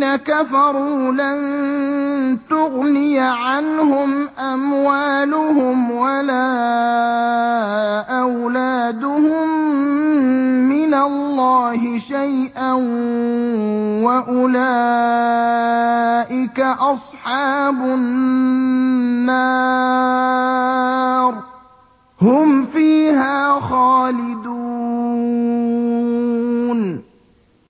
الَّذِينَ كَفَرُوا لَن تُغْنِيَ عَنْهُمْ أَمْوَالُهُمْ وَلَا أَوْلَادُهُم مِّنَ اللَّهِ شَيْئًا ۖ وَأُولَٰئِكَ أَصْحَابُ النَّارِ ۖ هُمْ فِيهَا خَالِدُونَ